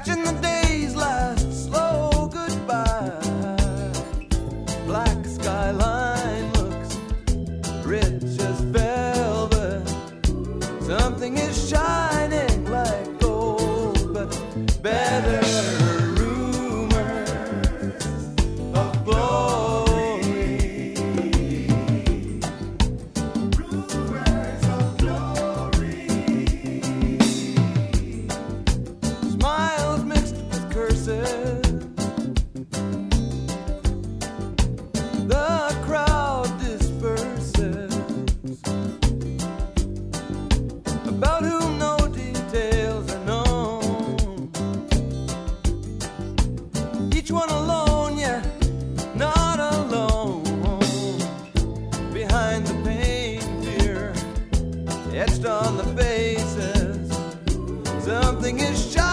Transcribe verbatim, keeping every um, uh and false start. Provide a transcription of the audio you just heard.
Catching the day's last slow goodbye. Black skyline looks rich as velvet. Something is shining like gold, but better rumors of glory. Rumors of glory. Smiles mixed with curses. The crowd disperses. About whom no details are known. Each one alone, yet not alone. Behind the pain, fear etched on the faces. Something is shining.